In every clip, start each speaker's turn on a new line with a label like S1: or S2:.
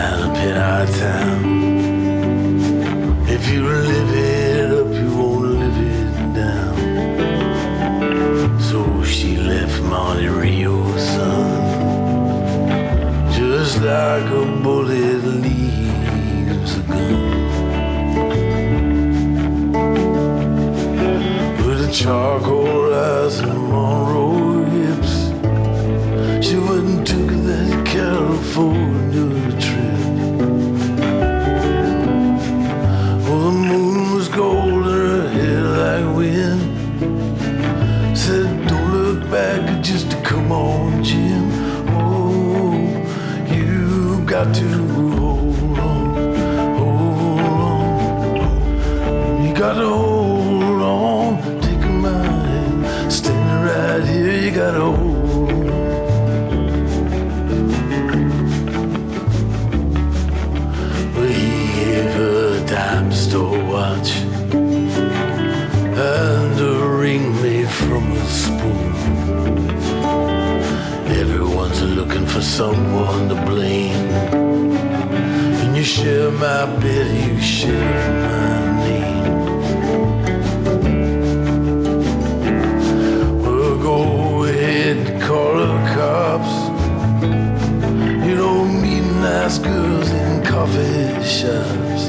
S1: down up in our town. If you live it up, you won't live it down. So she left Monte Rio, son, just like a bullet leaves a gun. With a charcoal eyes and Monroe hips, she went and took that California trip. Oh, the moon was gold and her hair like wind. Said, don't look back, just come on, Jim. Oh, you got to hold on, you got to hold on. Take my hand, standing right here, you got to hold on. Well, he gave her a dime store watch and a ring made from a spoon. Everyone's looking for someone to blame. When you share my bed, you share my name. Well, go ahead and call the cops. You don't meet nice girls in coffee shops.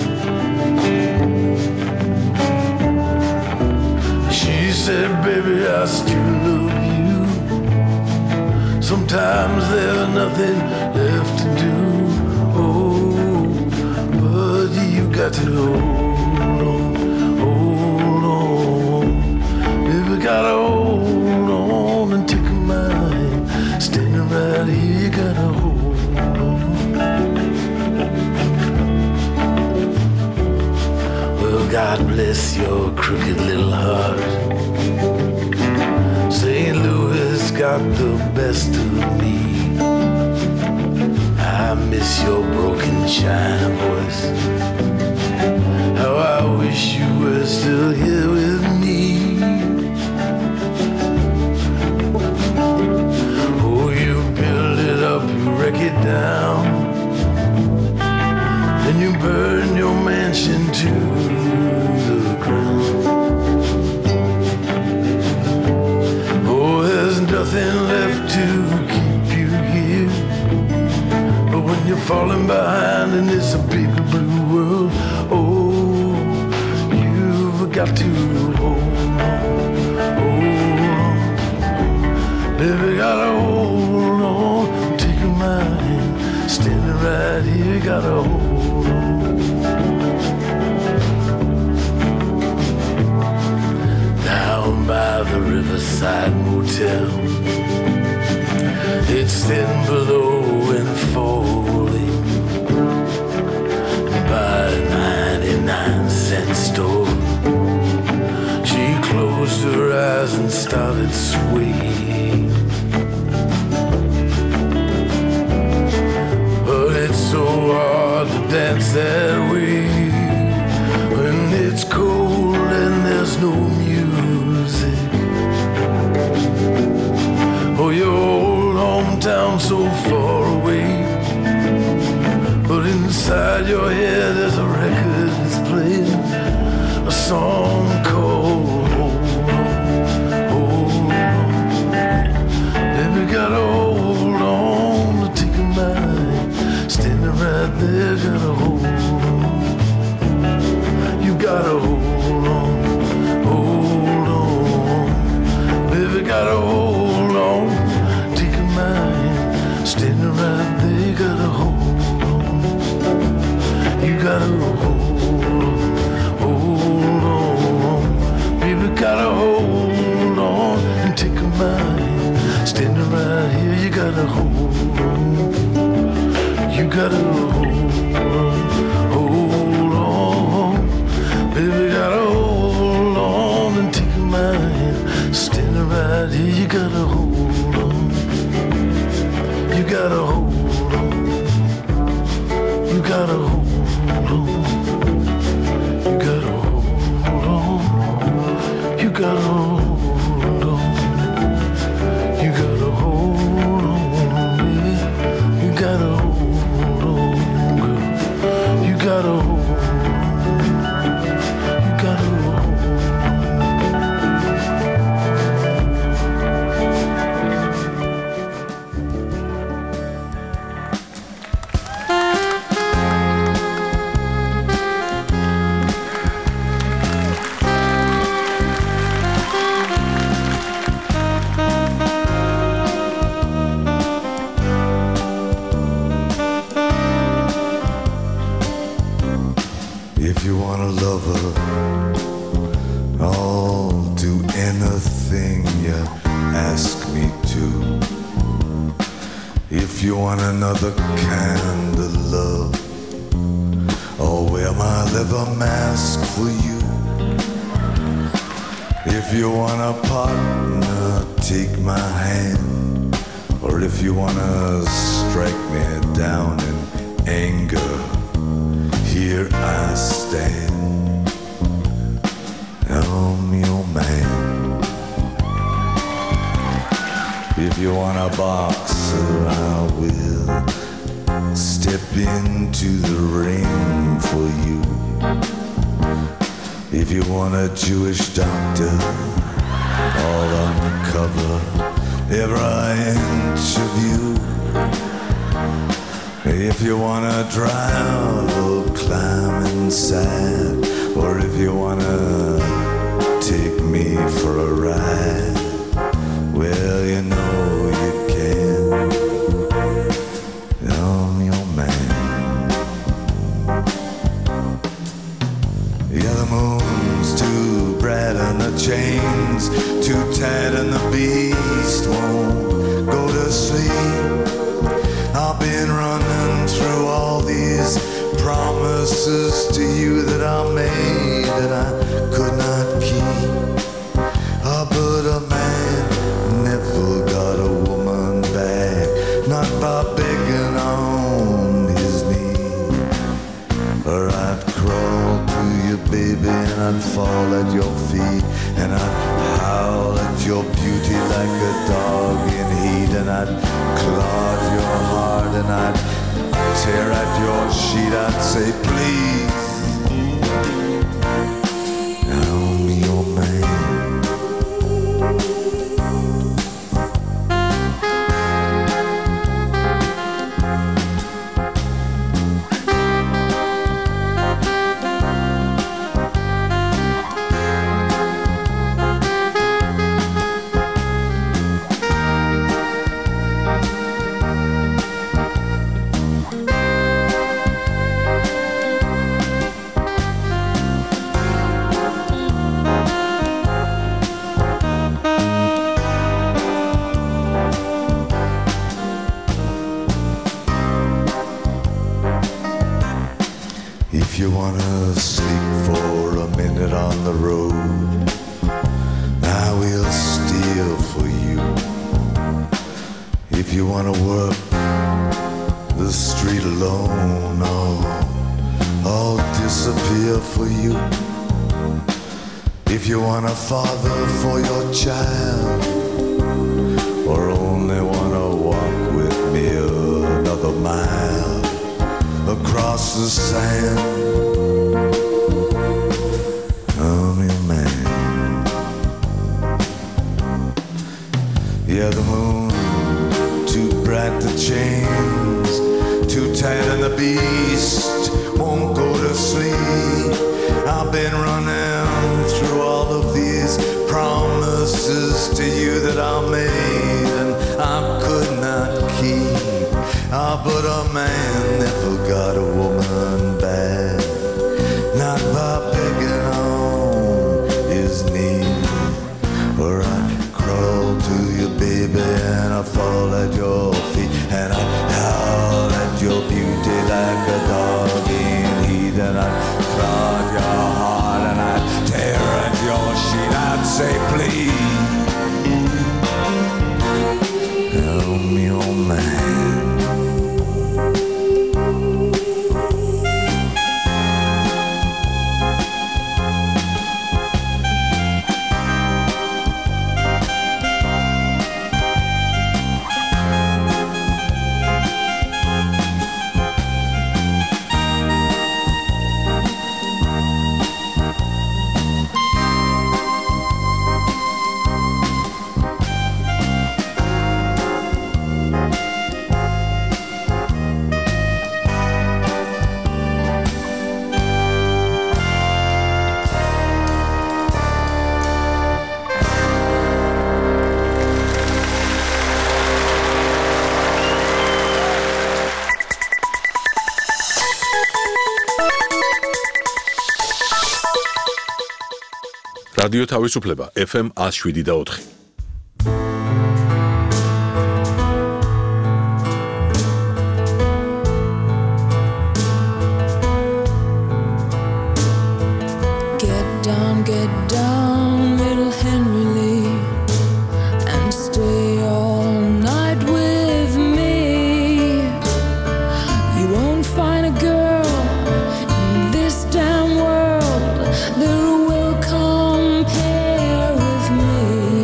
S1: She said, baby, I still love you. Sometimes there's nothing left to do. Oh, but you got to hold on. Baby, gotta hold on and take my hand. Standing right here, you gotta hold on. Well, God bless your crooked little heart. St. Louis got the best of me. I miss your broken China voice. How I wish you were still here with me. Oh, you build it up, you wreck it down, then you burn your mansion to the ground. Oh, there's nothing left to keep you here. But when you're falling behind and it's a big blue world, oh, you've got to hold on. Baby, gotta hold on. Take my hand, standing right here, gotta hold on. Down by the Riverside Motel, it's thin below and falling. By a 99-cent store, she closed her eyes and started swaying. But it's so hard to dance that way when it's cold and there's no music. Oh, your old hometown so far away, but inside your head there's a record that's playing a song called Hold On, Hold On. Baby, gotta hold on to take a mind. Standing right there, gotta hold on. You gotta hold on, hold on. Baby, gotta hold on. Take a mind. Standing right there, gotta hold on. You gotta hold on. Baby, gotta hold on and take a mind. Standing right here, you gotta hold on. You gotta hold on. Baby, gotta hold on and take my hand. Standing right here, you gotta hold on. You gotta hold on. You gotta hold on. You gotta hold on. You gotta hold on. You gotta hold on, baby. You gotta hold on. gotta hold. You gotta hold.
S2: If you want a lover, I'll do anything you ask me to. If you want another kind of love, I'll wear my leather mask for you. If you want a partner, take my hand. Or if you wanna strike me down in anger, here I stand. I'm your man. If you want a boxer, I will step into the ring for you. If you want a Jewish doctor, I'll uncover every inch of you. If you wanna drive or climb inside, or if you wanna take me for a ride, well, you know you can. I'm your man. Yeah, the moon's too bright and the chains too tight and the beast won't go to sleep. I've been running through all these promises to you that I made and I could not keep. But a man never got a woman back, not by begging on his knee. Or I'd crawl to you, baby, and I'd fall at your feet, and I'd howl at your beauty like a dog in heat, and I'd clog your heart, and I'd tear at your sheet. I'd say, please, I'm your man. If you wanna sleep for a minute on the road, I will steal for you. If you wanna work the street alone, I'll disappear for you. If you want a father for your child, or only wanna walk with me another mile across the sand, I'm your man. Yeah, the moon too bright, the chains too tight, and the beast won't go to sleep. I've been running through all of these promises to you that I made and I could not keep. But a man never got a woman back, not by begging on his knee. Or I'd crawl to you, baby, and I'd fall at your feet, and I'd howl at your beauty like a dog in heat, and I'd clog your heart, and I'd tear at your sheet. I'd say, please, I'm your man.
S3: რადიო თავისუფლება FM 107.4.
S4: Get down, little Henry Lee, and stay all night with me. You won't find a girl in this damn world that will compare with me.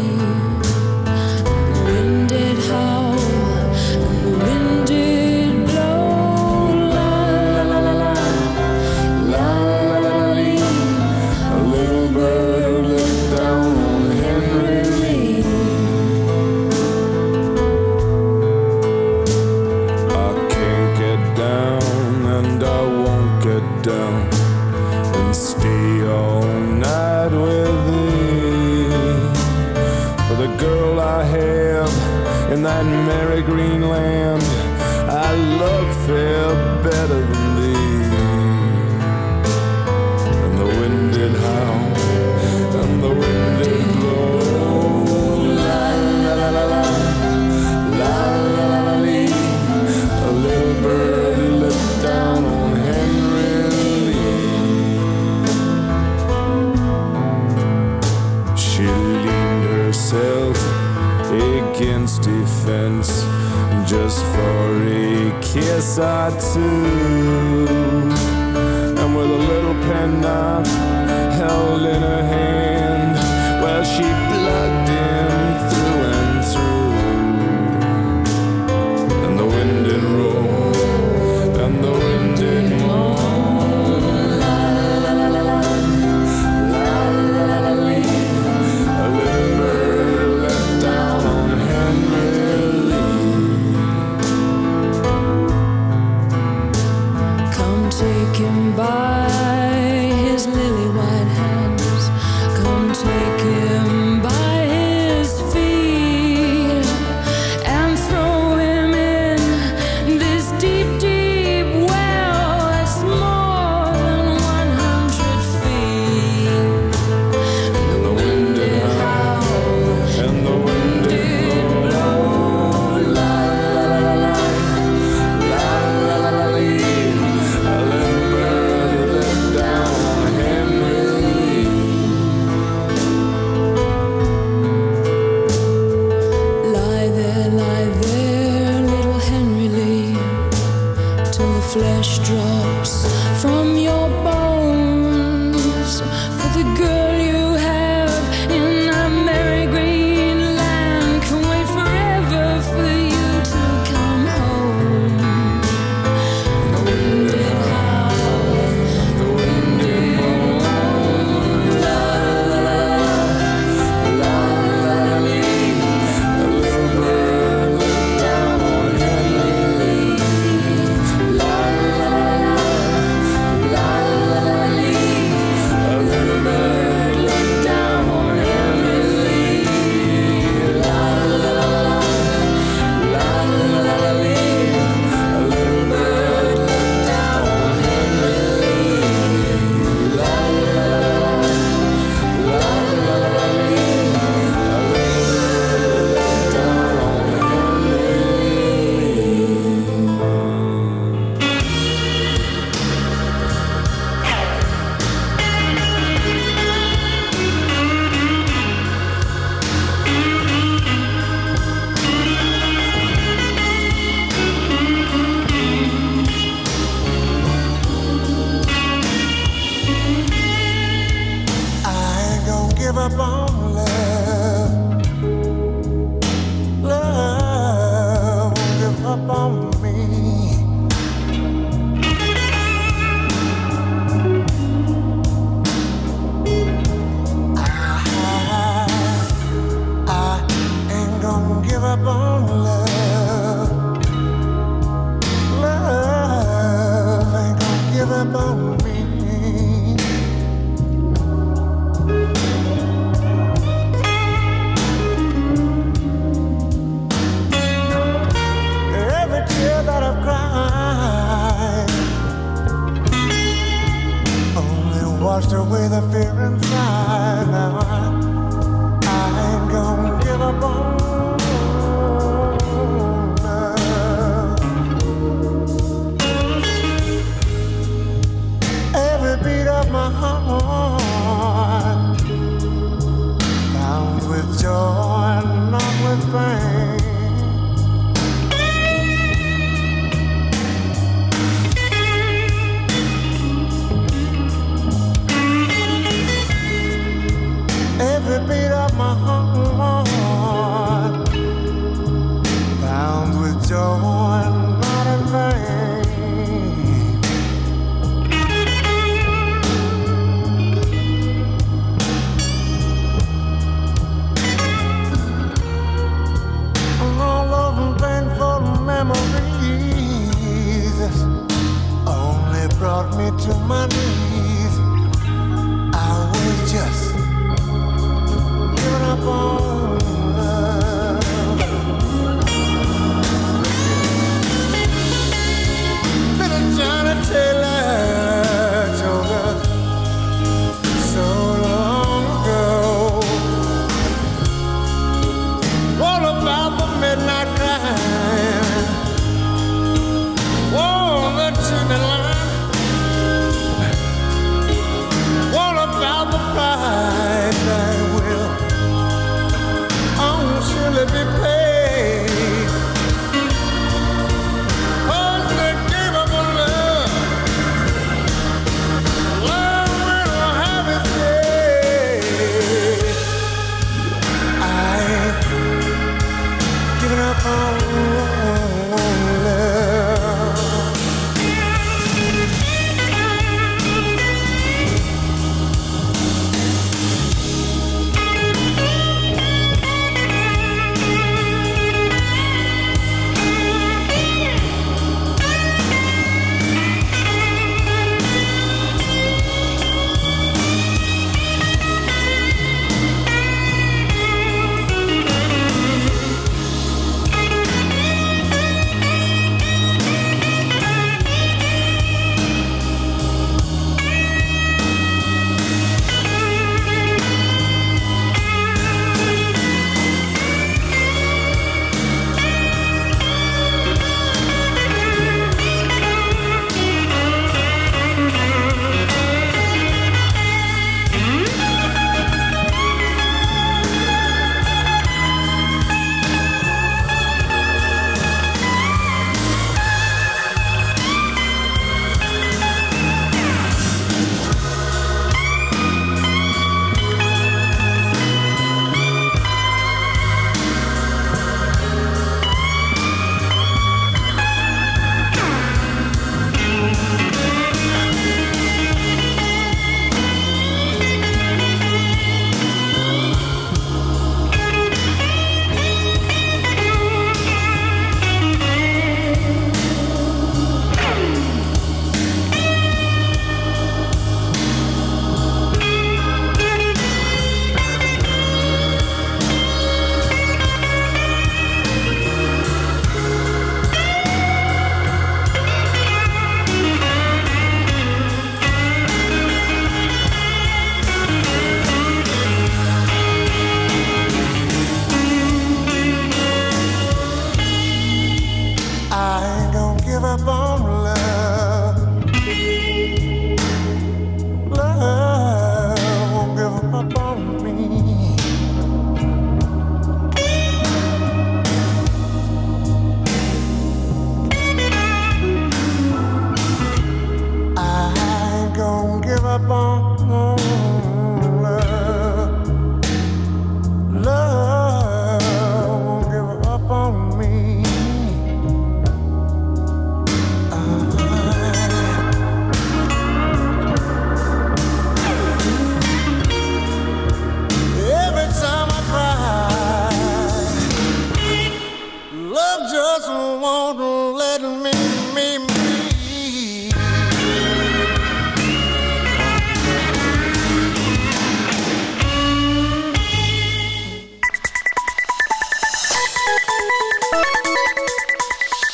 S4: The wind did howl and the wind did blow, la la la la la la la la. A little bird looked down on Henry Lee.
S5: I can't get down and I won't get down and stay all night with thee. For the girl I have in that merry green land, I love fair better than thee. And the wind did howl and the wind did blow, la la la la la, la la la la lee. A little bird looked down on Henry Lee. She leaned herself against a fence just for a kiss or two, and with a little penknife held in her hand, well, she plugged him through and through. And the wind did roll and the wind did moan, la la la la la, la la la la lee. A little bird let down on Henry Lee.
S4: Come take him by his lily white hands. Come take him by his feet and throw him in this deep, deep well that's more than 100 feet.
S5: And the wind did howl and the wind did blow, la la la la la, la la la lee. A little bird let down on Henry Lee.
S4: Lie there, little Henry Lee, till the flesh drops from your bones. For the girl you have in that merry green land can wait forever for you to come home.
S5: The wind did howl, the wind did moan, la la la la, la la la lee. A little bird looked down on Henry Lee, la la la la, la la la lee. A little bird looked down on Henry Lee, la la la la, la la la lee. A little bird looked down on Henry Lee, la la la la, la la la lee. A little bird looked down on Henry
S2: I ain't gonna give up on love. Love won't give up on me. I ain't gonna give up on love. Love ain't gonna give up on me. washed away the fear inside. Now I ain't gonna give up on love. Every beat of my heart bound with joy and not with pain. Every beat of my heart bound with joy and not in vain. All those painful memories only brought me to my knees. I was just giving up on love. Little Johnny Taylor told us so long ago all about the midnight climb, oh, the chimney line, all about the price that will surely be paid. Oh, they gave up on love. Love will have its day. I ain't giving up on love.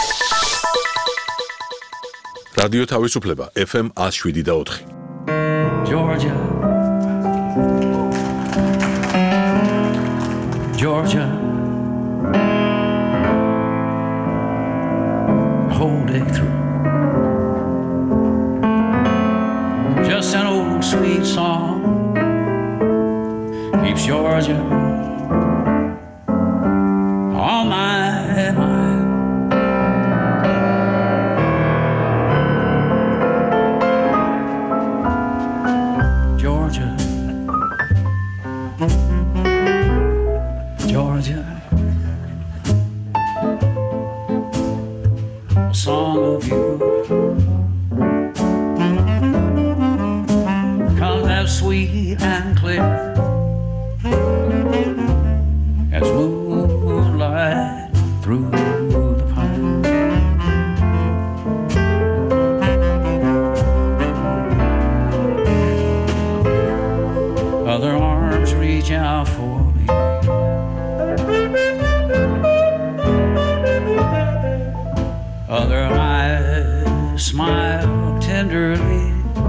S3: რადიო თავისუფლება FM 107.4.
S6: Georgia, Georgia, the whole day through. Just an old sweet song keeps Georgia on my mind. Georgia, Georgia, a song of you comes out sweet and clear as moonlight through the pine. Other arms reach out for me. Other eyes smile tenderly.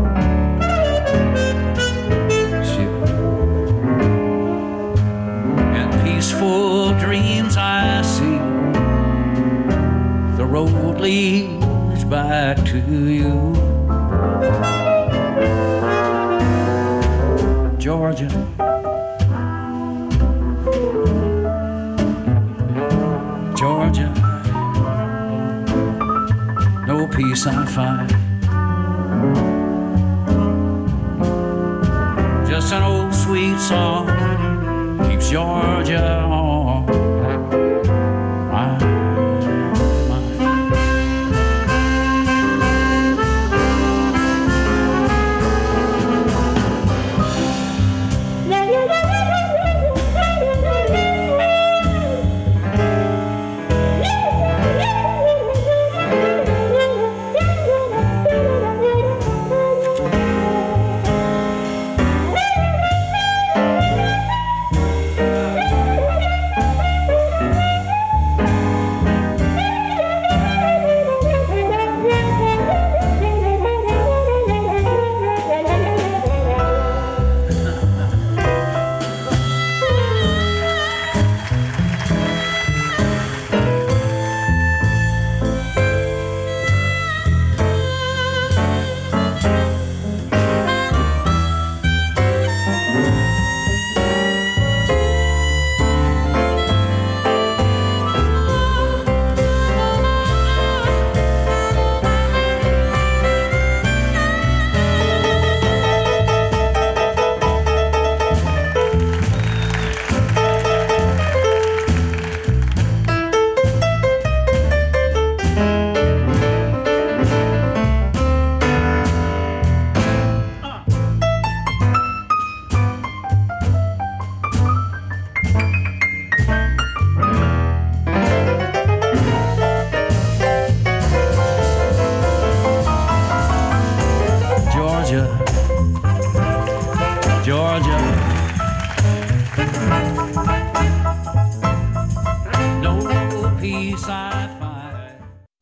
S6: And peaceful dreams I see. The road leads back to you. Georgia, Georgia, no peace I find. Just an old sweet song keeps Georgia on my mind. Georgia, no peace I find.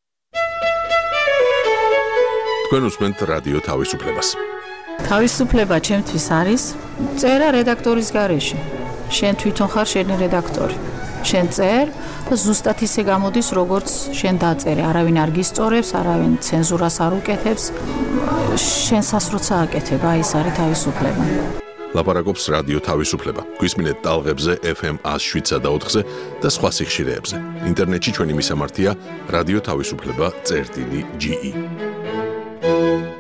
S3: თქვენ უსმენთ რადიო თავისუფლებას.
S7: თავისუფლება ჩემთვის არის წერა რედაქტორის გარეშე. შენ თვითონ ხარ შენი რედაქტორი. შენ წერ და ზუსტად ისე გამოდის, როგორც შენ დაწერე. არავინ არ გისწორებს, არავინ ცენზურას არ უკეთებს. შენსას როცა აკეთებ, აი ეს არის თავისუფლება.
S3: ლაპარაკობს რადიო თავისუფლება. გვისმინეთ ტალღებზე FM 107.4-ზე და სხვა სიხშირეებზე. ინტერნეტში ჩვენი მისამართია რადიო თავისუფლება.ge.